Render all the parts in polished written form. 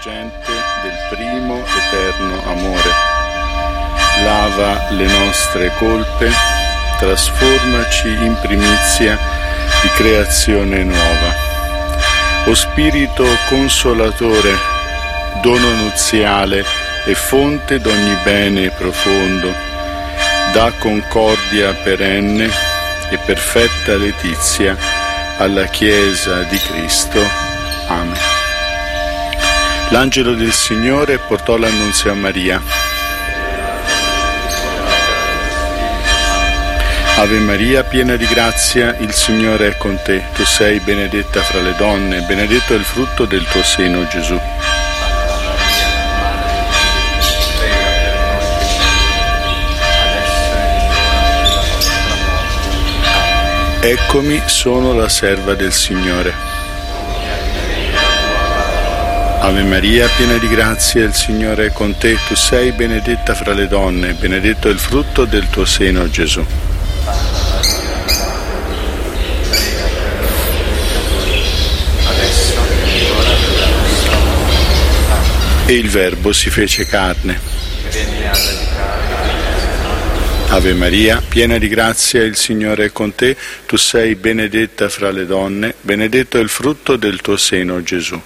sorgente del primo eterno amore. Lava le nostre colpe, trasformaci in primizia di creazione nuova. O Spirito Consolatore, dono nuziale e fonte d'ogni bene profondo, dà concordia perenne e perfetta letizia alla Chiesa di Cristo. Amen. L'angelo del Signore portò l'annunzio a Maria. Ave Maria, piena di grazia, il Signore è con te. Tu sei benedetta fra le donne, benedetto è il frutto del tuo seno, Gesù. Eccomi, sono la serva del Signore. Ave Maria, piena di grazia, il Signore è con te. Tu sei benedetta fra le donne, benedetto è il frutto del tuo seno, Gesù. E il Verbo si fece carne. Ave Maria, piena di grazia, il Signore è con te. Tu sei benedetta fra le donne, benedetto è il frutto del tuo seno, Gesù.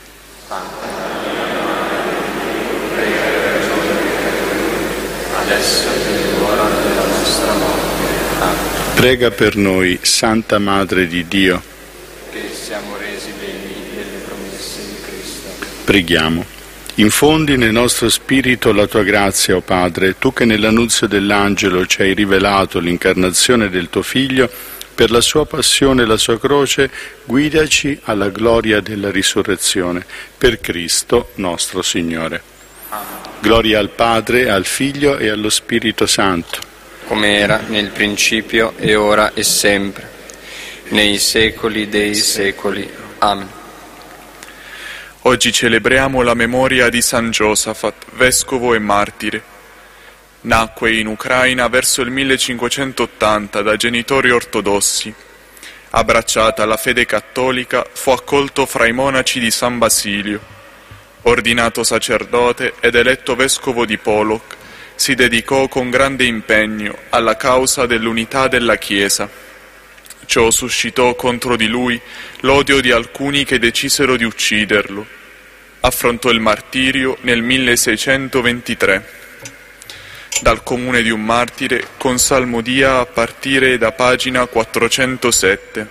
Prega per noi, Santa Madre di Dio, che siamo resi degni delle promesse di Cristo. Preghiamo. Infondi nel nostro spirito la tua grazia, o Padre, tu che nell'annunzio dell'angelo ci hai rivelato l'incarnazione del tuo Figlio, per la sua passione e la sua croce, guidaci alla gloria della risurrezione, per Cristo nostro Signore. Amen. Gloria al Padre, al Figlio e allo Spirito Santo, come era nel principio e ora e sempre, nei secoli dei secoli. Amen. Oggi celebriamo la memoria di San Giosafat, vescovo e martire. Nacque in Ucraina verso il 1580 da genitori ortodossi. Abbracciata alla fede cattolica, fu accolto fra i monaci di San Basilio. Ordinato sacerdote ed eletto vescovo di Polok, si dedicò con grande impegno alla causa dell'unità della Chiesa. Ciò suscitò contro di lui l'odio di alcuni che decisero di ucciderlo. Affrontò il martirio nel 1623. Dal comune di un martire con salmodia a partire da pagina 407.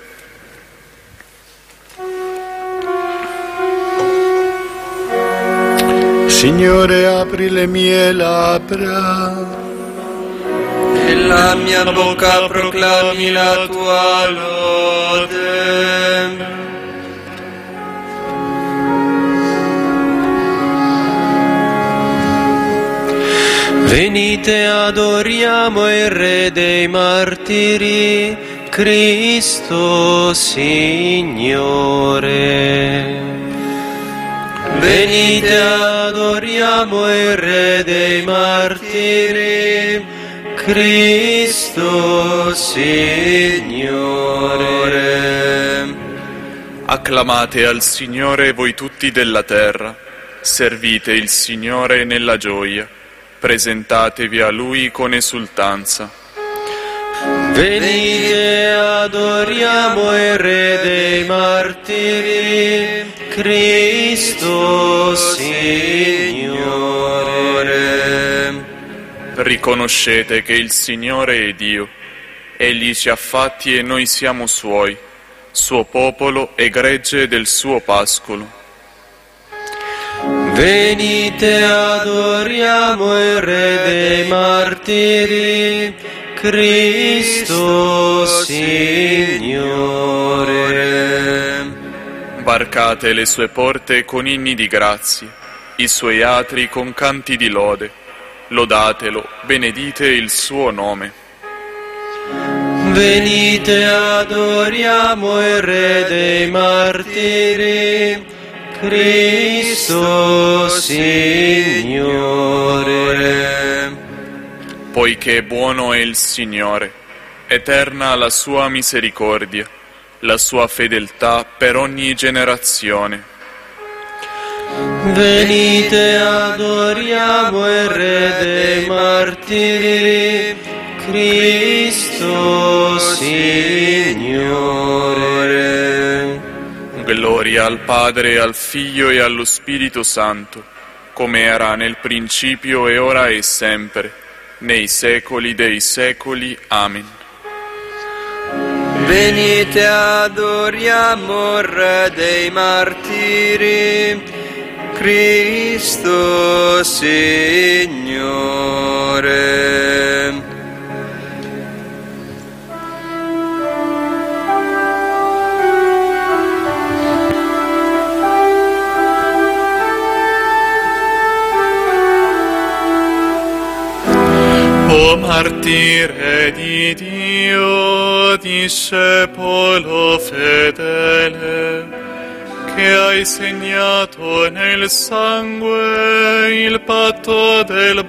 Signore, apri le mie labbra e la mia bocca proclami la tua lode. Venite, adoriamo il Re dei martiri, Cristo Signore. Venite, adoriamo il Re dei martiri, Cristo Signore. Acclamate al Signore voi tutti della terra, servite il Signore nella gioia, presentatevi a Lui con esultanza. Venite, adoriamo il Re dei martiri, Cristo Signore. Riconoscete che il Signore è Dio. Egli ci ha fatti e noi siamo Suoi, Suo popolo e gregge del Suo pascolo. Venite, adoriamo il Re dei martiri, Cristo Signore. Varcate le sue porte con inni di grazie, i suoi atri con canti di lode. Lodatelo, benedite il suo nome. Venite, adoriamo il Re dei martiri, Cristo Signore. Poiché buono è il Signore, eterna la sua misericordia, la sua fedeltà per ogni generazione. Venite, adoriamo il Re dei martiri, Cristo Signore. Gloria al Padre, al Figlio e allo Spirito Santo, come era nel principio e ora e sempre, nei secoli dei secoli. Amen. Venite, adoriamo il Re dei martiri, Cristo Signore. O martire di Dio, discepolo fedele, che hai segnato nel sangue il patto del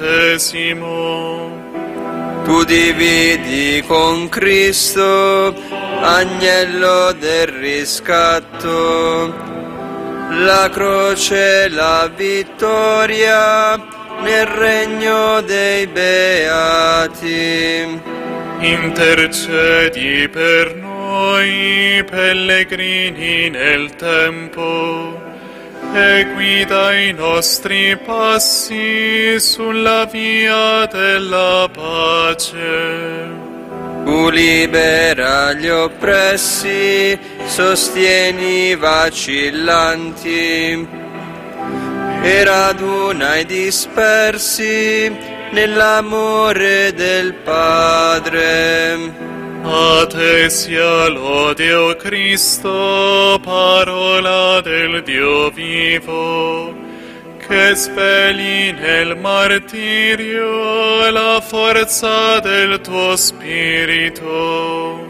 battesimo. Tu dividi con Cristo, agnello del riscatto, la croce e la vittoria nel regno dei beati. Intercedi per noi, pellegrini nel tempo, e guida i nostri passi sulla via della pace. Tu libera gli oppressi, sostieni i vacillanti, e raduna i dispersi nell'amore del Padre. A te sia lode, o Cristo, parola del Dio vivo, che sveli nel martirio la forza del tuo Spirito.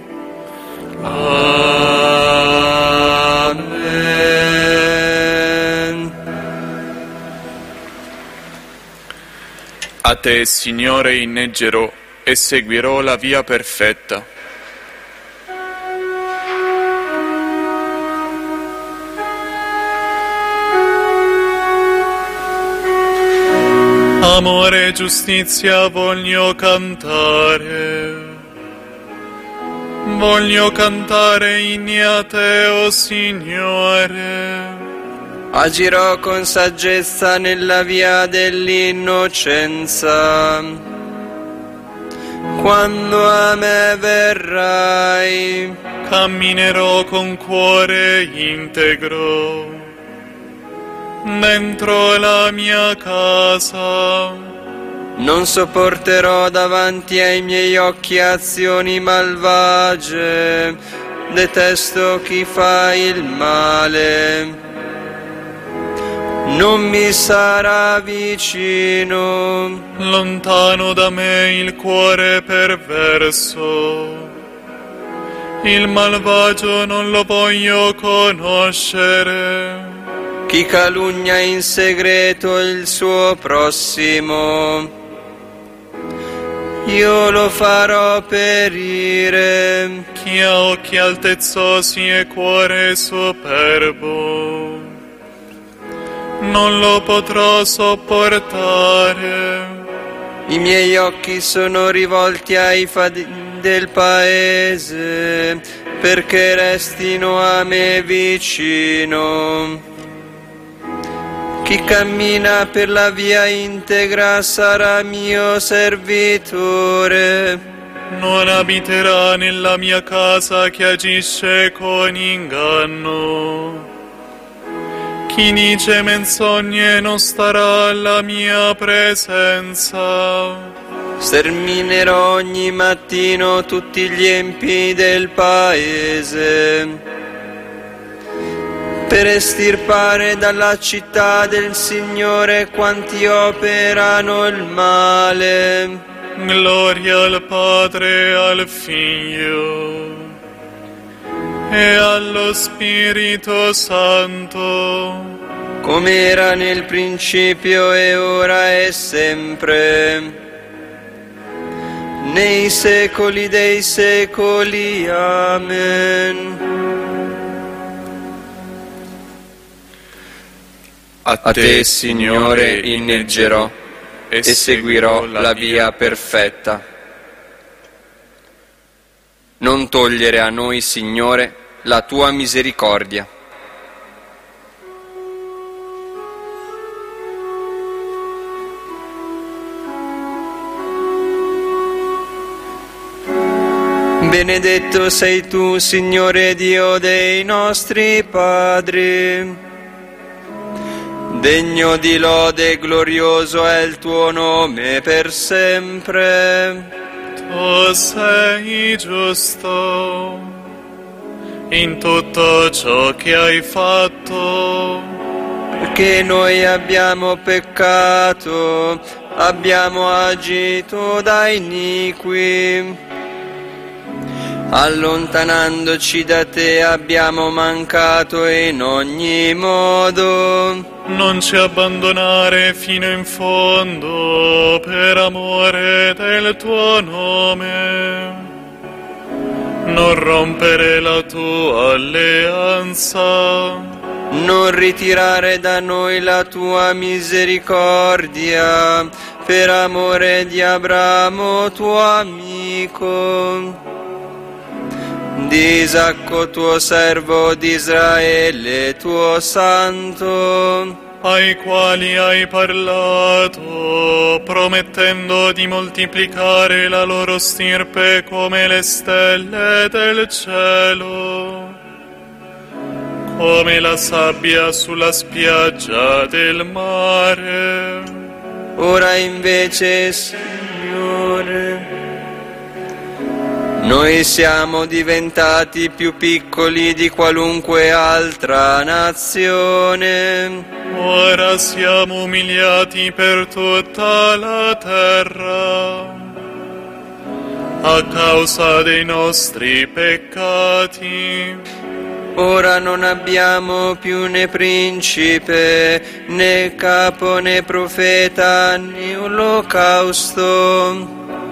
Amen. A te, Signore, inneggerò e seguirò la via perfetta. Amore e giustizia voglio cantare inni a te, o Signore. Agirò con saggezza nella via dell'innocenza, quando a me verrai. Camminerò con cuore integro dentro la mia casa. Non sopporterò davanti ai miei occhi azioni malvagie, detesto chi fa il male. Non mi sarà vicino, lontano da me il cuore perverso. Il malvagio non lo voglio conoscere. Chi calunnia in segreto il suo prossimo, io lo farò perire. Chi ha occhi altezzosi e cuore superbo, non lo potrò sopportare. I miei occhi sono rivolti ai fadi del paese, perché restino a me vicino. Chi cammina per la via integra sarà mio servitore. Non abiterà nella mia casa chi agisce con inganno. Chi dice menzogne non starà alla mia presenza. Sterminerò ogni mattino tutti gli empi del paese, per estirpare dalla città del Signore quanti operano il male. Gloria al Padre, al Figlio e allo Spirito Santo, come era nel principio e ora e sempre, nei secoli dei secoli. Amen. A te, Signore, inneggerò e seguirò la via perfetta. Non togliere a noi, Signore, la tua misericordia. Benedetto sei tu, Signore Dio dei nostri padri. Degno di lode e glorioso è il tuo nome per sempre. Tu sei giusto in tutto ciò che hai fatto, Perché noi abbiamo peccato, abbiamo agito da iniqui. Allontanandoci da te abbiamo mancato in ogni modo. non ci abbandonare fino in fondo per amore del tuo nome. Non rompere la tua alleanza. Non ritirare da noi la tua misericordia, per amore di Abramo tuo amico. Di Isacco tuo servo, di Israele tuo santo, ai quali hai parlato, promettendo di moltiplicare la loro stirpe come le stelle del cielo, come la sabbia sulla spiaggia del mare. Ora invece, Signore, noi siamo diventati più piccoli di qualunque altra nazione. Ora siamo umiliati per tutta la terra a causa dei nostri peccati. Ora non abbiamo più né principe, né capo, né profeta, né olocausto,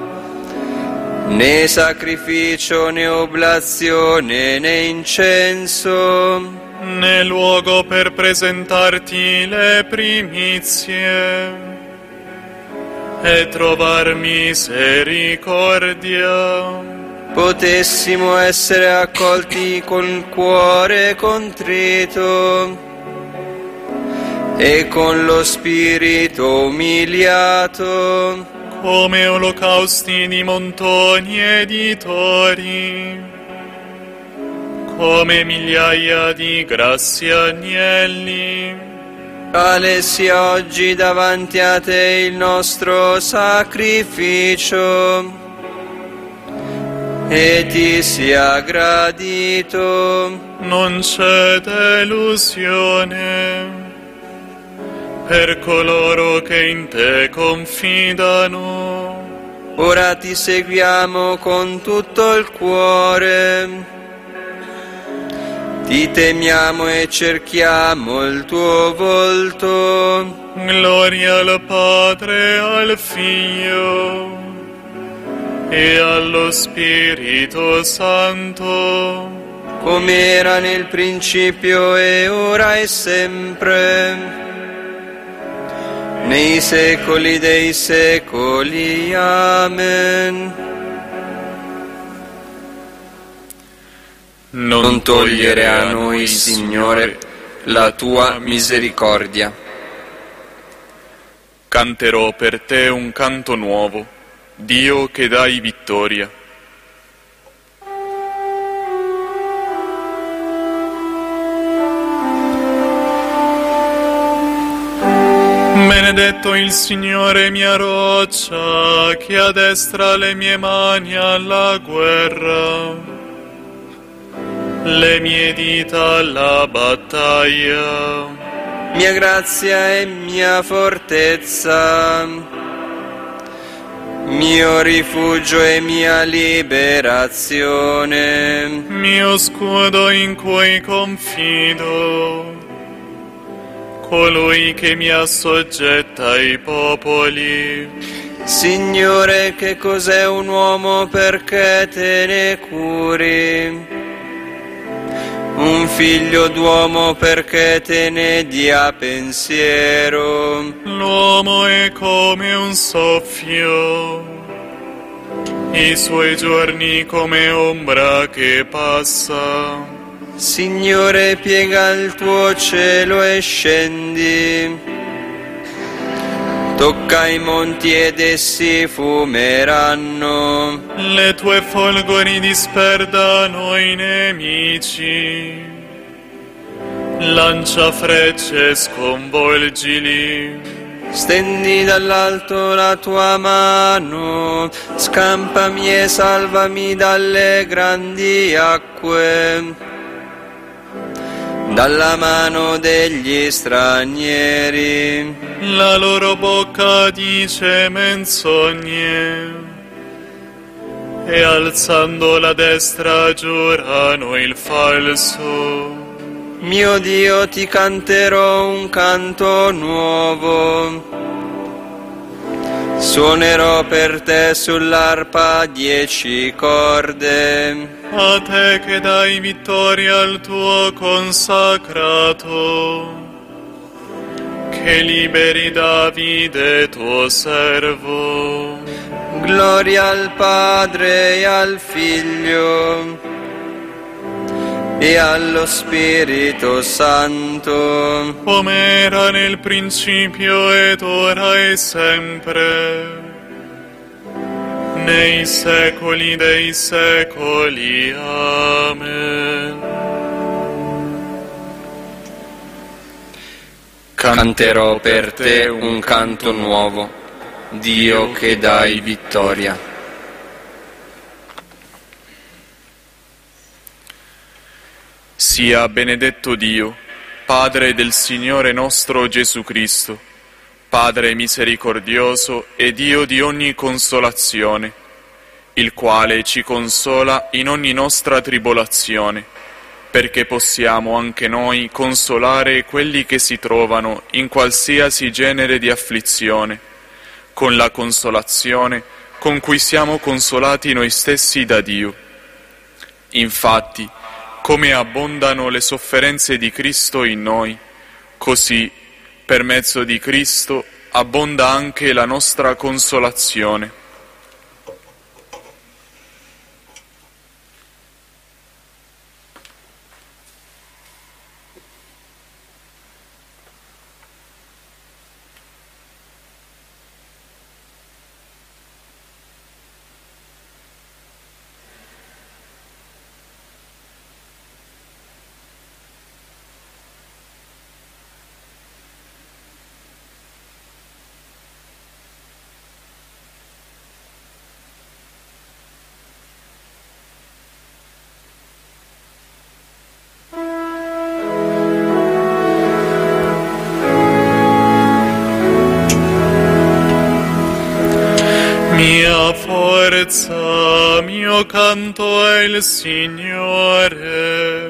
né sacrificio, né oblazione, né incenso, né luogo per presentarti le primizie e trovar misericordia. potessimo essere accolti col cuore contrito e con lo spirito umiliato, come olocausti di montoni e di tori, come migliaia di grassi agnelli. Tale sia oggi davanti a te il nostro sacrificio, e ti sia gradito. Non c'è delusione per coloro che in te confidano. Ora ti seguiamo con tutto il cuore, ti temiamo e cerchiamo il tuo volto. Gloria al Padre, al Figlio e allo Spirito Santo, come era nel principio e ora e sempre, nei secoli dei secoli. Amen. Non togliere a noi, Signore, la tua misericordia. Canterò per te un canto nuovo, Dio che dai vittoria. Benedetto il Signore mia roccia, che addestra le mie mani alla guerra, le mie dita alla battaglia. Mia grazia e mia fortezza, mio rifugio e mia liberazione, Mio scudo in cui confido, colui che mi assoggetta ai popoli. Signore, che cos'è un uomo perché te ne curi? un figlio d'uomo perché te ne dia pensiero. L'uomo è come un soffio, i suoi giorni come ombra che passa. Signore, piega il tuo cielo e scendi, tocca i monti ed essi fumeranno. Le tue folgori disperdano i nemici, lancia frecce, sconvolgili. Stendi dall'alto la tua mano, scampami e salvami dalle grandi acque, dalla mano degli stranieri. La loro bocca dice menzogne, e alzando la destra giurano il falso. Mio Dio, ti canterò un canto nuovo, suonerò per te sull'arpa 10 corde. A te che dai vittoria al tuo consacrato, che liberi Davide tuo servo. Gloria al Padre e al Figlio e allo Spirito Santo, come era nel principio ed ora e sempre, nei secoli dei secoli. Amen. Canterò per te un canto nuovo, Dio che dai vittoria. Sia benedetto Dio, Padre del Signore nostro Gesù Cristo, Padre misericordioso e Dio di ogni consolazione, il quale ci consola in ogni nostra tribolazione, perché possiamo anche noi consolare quelli che si trovano in qualsiasi genere di afflizione, con la consolazione con cui siamo consolati noi stessi da Dio. Infatti, come abbondano le sofferenze di Cristo in noi, così, per mezzo di Cristo, abbonda anche la nostra consolazione. Mia forza, mio canto è il Signore.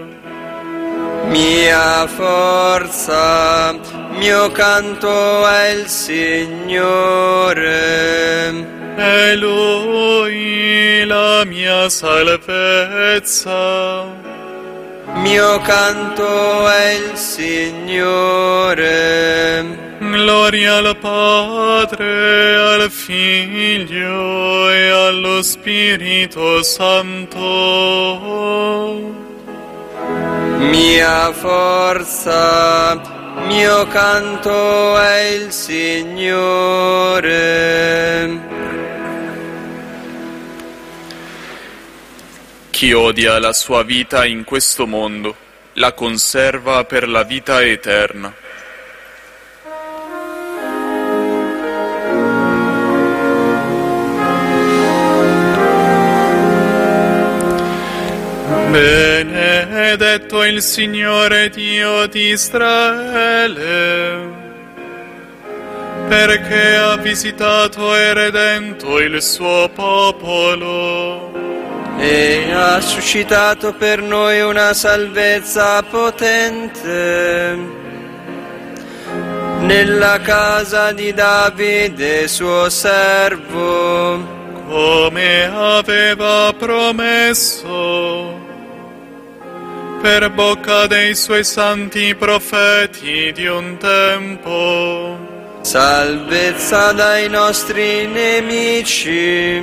Mia forza, mio canto è il Signore. È Lui la mia salvezza. Mio canto è il Signore. Gloria al Padre, al Figlio e allo Spirito Santo. Mia forza, mio canto è il Signore. Chi odia la sua vita in questo mondo, la conserva per la vita eterna. Benedetto il Signore Dio di Israele, perché ha visitato e redento il suo popolo e ha suscitato per noi una salvezza potente nella casa di Davide suo servo, come aveva promesso, per bocca dei suoi santi profeti di un tempo. Salvezza dai nostri nemici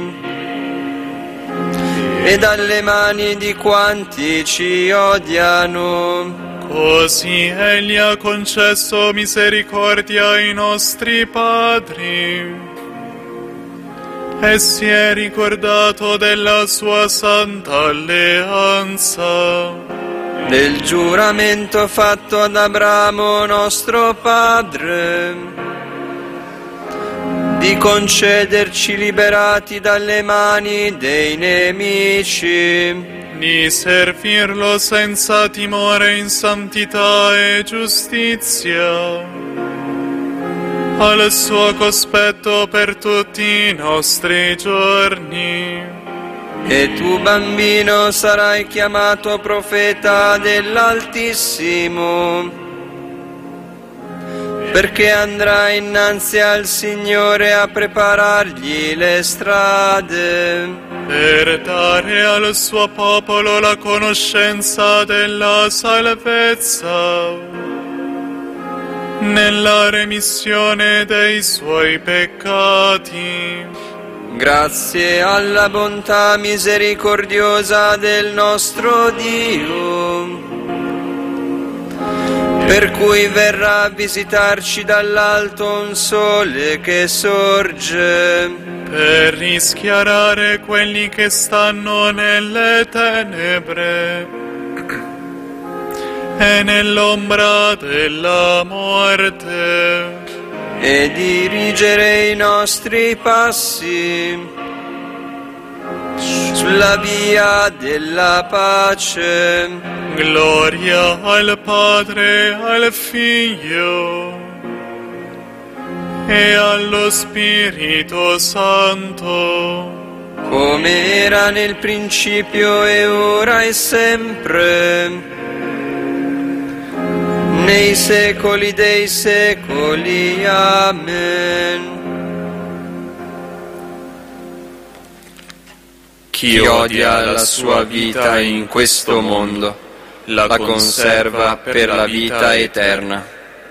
e dalle mani di quanti ci odiano. Così Egli ha concesso misericordia ai nostri padri e si è ricordato della sua santa alleanza, Del giuramento fatto ad Abramo nostro padre, di concederci liberati dalle mani dei nemici, di servirlo senza timore in santità e giustizia, al suo cospetto per tutti i nostri giorni. E tu, bambino, sarai chiamato profeta dell'Altissimo, perché andrai innanzi al Signore a preparargli le strade, per dare al suo popolo la conoscenza della salvezza, nella remissione dei suoi peccati. Grazie alla bontà misericordiosa del nostro Dio, per cui verrà a visitarci dall'alto un sole che sorge, per rischiarare quelli che stanno nelle tenebre e nell'ombra della morte, e dirigere i nostri passi sulla via della pace. Gloria al Padre, al Figlio e allo Spirito Santo, come era nel principio e ora e sempre, nei secoli dei secoli. Amen. Chi odia la sua vita in questo mondo, la conserva per la vita eterna.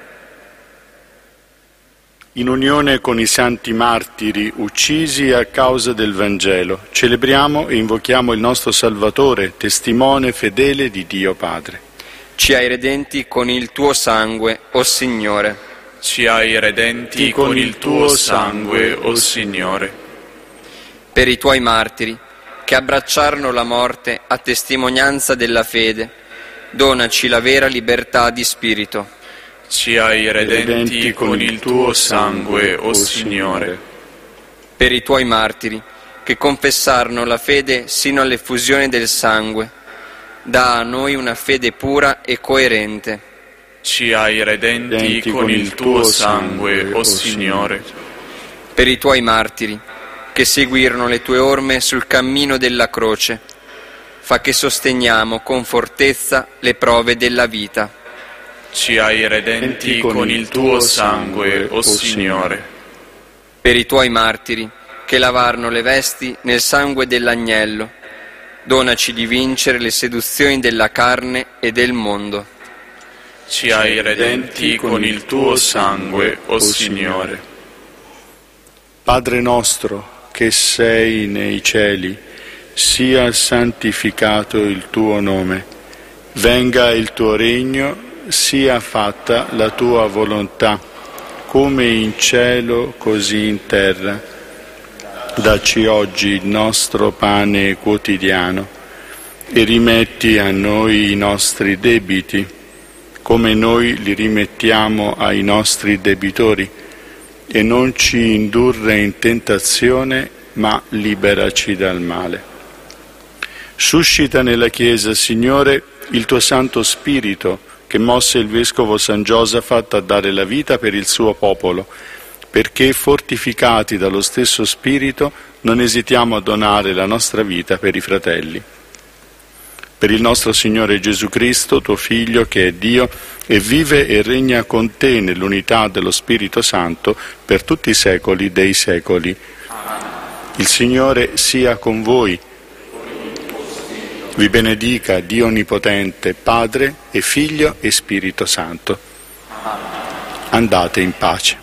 In unione con i santi martiri uccisi a causa del Vangelo, celebriamo e invochiamo il nostro Salvatore, testimone fedele di Dio Padre. Ci hai redenti con il tuo sangue, o Signore. Ci hai redenti con il tuo sangue, o Signore. Per i tuoi martiri, che abbracciarono la morte a testimonianza della fede, donaci la vera libertà di spirito. Ci hai redenti con il tuo sangue, o Signore. Per i tuoi martiri, che confessarono la fede sino all'effusione del sangue, dà a noi una fede pura e coerente. Ci hai redenti con il tuo sangue, o Signore. Per i tuoi martiri, che seguirono le tue orme sul cammino della croce, fa che sosteniamo con fortezza le prove della vita. Ci hai redenti con il tuo sangue, o Signore. Per i tuoi martiri, che lavarono le vesti nel sangue dell'agnello, donaci di vincere le seduzioni della carne e del mondo. Ci hai redenti con il tuo sangue, o Signore. Padre nostro, che sei nei cieli, sia santificato il tuo nome. Venga il tuo regno, sia fatta la tua volontà, come in cielo così in terra. Dacci oggi il nostro pane quotidiano e rimetti a noi i nostri debiti, come noi li rimettiamo ai nostri debitori, e non ci indurre in tentazione, ma liberaci dal male. Suscita nella Chiesa, Signore, il tuo Santo Spirito, che mosse il Vescovo San Giosafat a dare la vita per il suo popolo, perché, fortificati dallo stesso Spirito, non esitiamo a donare la nostra vita per i fratelli. Per il nostro Signore Gesù Cristo, tuo Figlio, che è Dio, e vive e regna con te nell'unità dello Spirito Santo per tutti i secoli dei secoli. Il Signore sia con voi. Vi benedica Dio Onnipotente, Padre e Figlio e Spirito Santo. Andate in pace.